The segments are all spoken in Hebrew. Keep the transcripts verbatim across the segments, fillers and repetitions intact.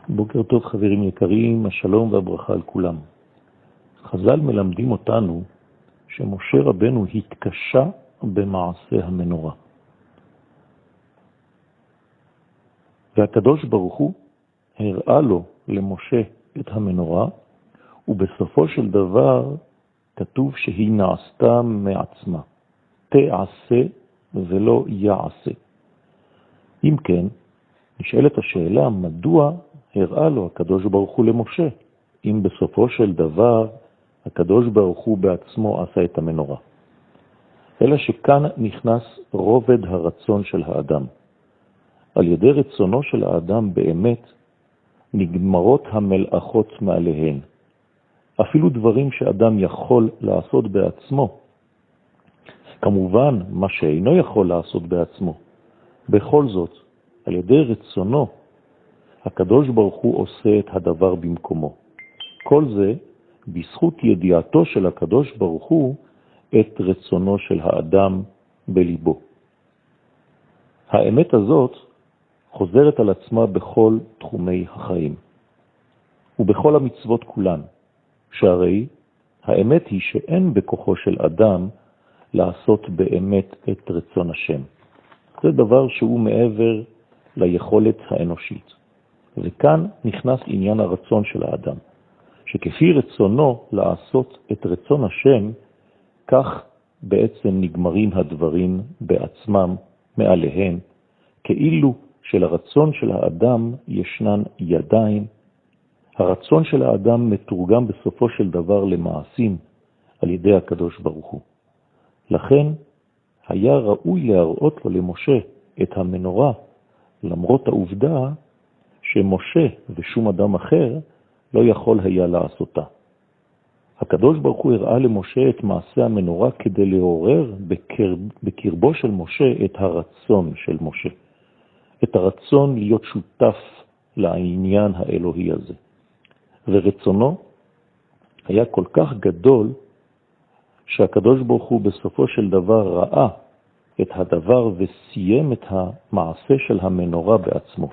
בוקר טוב חברים יקרים, השלום והברכה על כולם. חז"ל מלמדים אותנו שמשה רבנו התקשה במעשה המנורה. והקדוש ברוך הוא הראה לו למשה את המנורה, ובסופו של דבר כתוב שהיא נעשתה מעצמה. תעשה ולא יעשה. אם כן, נשאלת השאלה, מדוע הראה לו הקדוש ברוך הוא למשה, אם בסופו של דבר הקדוש ברוך הוא בעצמו עשה את המנורה? אלא שכאן נכנס רובד הרצון של האדם. על ידי רצונו של האדם באמת נגמרות המלאכות מעליהן. אפילו דברים שאדם יכול לעשות בעצמו. כמובן, מה שאינו יכול לעשות בעצמו. בכל זאת, על ידי רצונו, הקדוש ברוך הוא עושה את הדבר במקומו. כל זה בזכות ידיעתו של הקדוש ברוך הוא את רצונו של האדם בליבו. האמת הזאת חוזרת על עצמה בכל תחומי החיים ובכל המצוות כולן, שהרי האמת היא שאין בכוחו של אדם לעשות באמת את רצון השם. זה דבר שהוא מעבר ליכולת האנושית. וכאן נכנס עניין הרצון של האדם, שכפי רצונו לעשות את רצון השם, כך בעצם נגמרים הדברים בעצמם מעליהם, כאילו שלרצון של האדם ישנן ידיים. הרצון של האדם מתורגם בסופו של דבר למעשים על ידי הקדוש ברוך הוא. לכן היה ראוי להראות לו למשה את המנורה, למרות העובדה שמשה ושום אדם אחר לא יכול היה לעשותה. הקדוש ברוך הוא הראה למשה את מעשה המנורה כדי לעורר בקרב, בקרבו של משה את הרצון של משה. את הרצון להיות שותף לעניין האלוהי הזה. ורצונו היה כל כך גדול שהקדוש ברוך הוא בסופו של דבר ראה את הדבר וסיים את המעשה של המנורה בעצמו.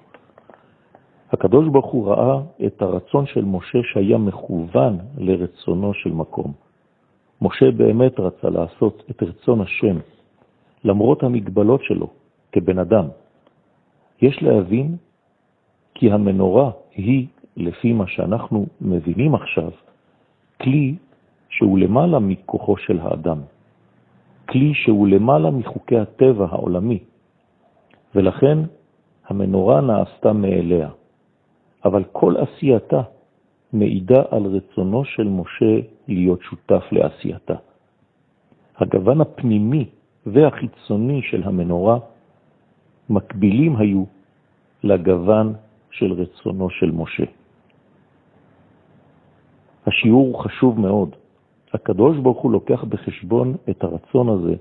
הקדוש ברוך הוא ראה את הרצון של משה שהיה מכוון לרצונו של מקום. משה באמת רצה לעשות את רצון השם, למרות המגבלות שלו כבן אדם. יש להבין כי המנורה היא, לפי מה שאנחנו מבינים עכשיו, כלי שהוא למעלה מכוחו של האדם. כלי שהוא למעלה מחוקי הטבע העולמי. ולכן המנורה נעשתה מאליה. אבל כל עשייתה מעידה על רצונו של משה להיות שותף לעשייתה. הגוון הפנימי והחיצוני של המנורה מקבילים היו לגוון של רצונו של משה. השיעור הוא חשוב מאוד. הקדוש ברוך הוא לוקח בחשבון את הרצון הזה,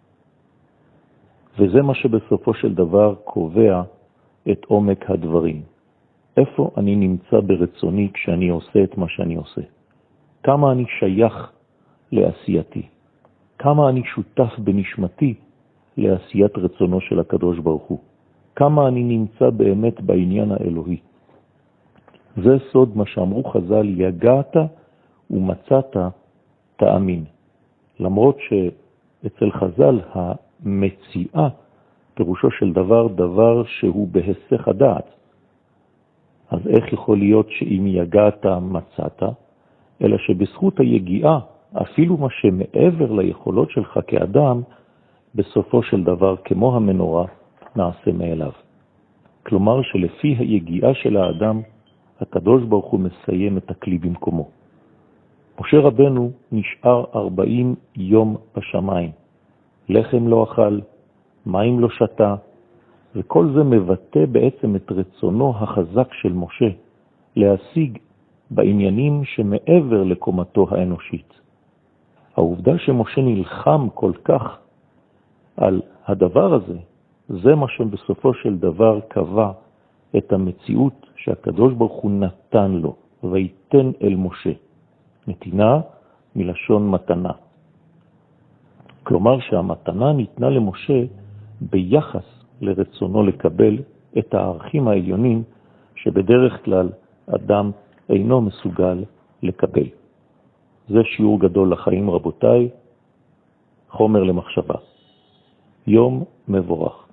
וזה מה שבסופו של דבר קובע את עומק הדברים. איפה אני נמצא ברצוני כשאני עושה את מה שאני עושה? כמה אני שייך לעשייתי? כמה אני שותף בנשמתי לעשיית רצונו של הקדוש ברוך הוא? כמה אני נמצא באמת בעניין האלוהי? זה סוד מה שאמרו חז"ל, יגעת ומצאת תאמין. למרות שאצל חז"ל המציאה פירושו של דבר דבר שהוא בהיסח הדעת. אז איך יכול להיות שאם יגעת מצאת, אלא שבזכות היגיעה, אפילו מה שמעבר ליכולות שלך כאדם, בסופו של דבר כמו המנורה נעשה מאליו. כלומר שלפי היגיעה של האדם, הקדוש ברוך הוא מסיים את הכלי במקומו. משה רבנו נשאר ארבעים יום בשמיים. לחם לא אכל, מים לא שתה, וכל זה מבטא בעצם את רצונו החזק של משה להשיג בעניינים שמעבר לקומתו האנושית. העובדה שמשה נלחם כל כך על הדבר הזה, זה מה שבסופו של דבר קבע את המציאות שהקדוש ברוך הוא נתן לו, ויתן אל משה. נתינה מלשון מתנה. כלומר שהמתנה ניתנה למשה ביחס לרצונו לקבל את הערכים העליונים שבדרך כלל אדם אינו מסוגל לקבל. זה שיעור גדול לחיים, רבותיי, חומר למחשבה. יום מבורך.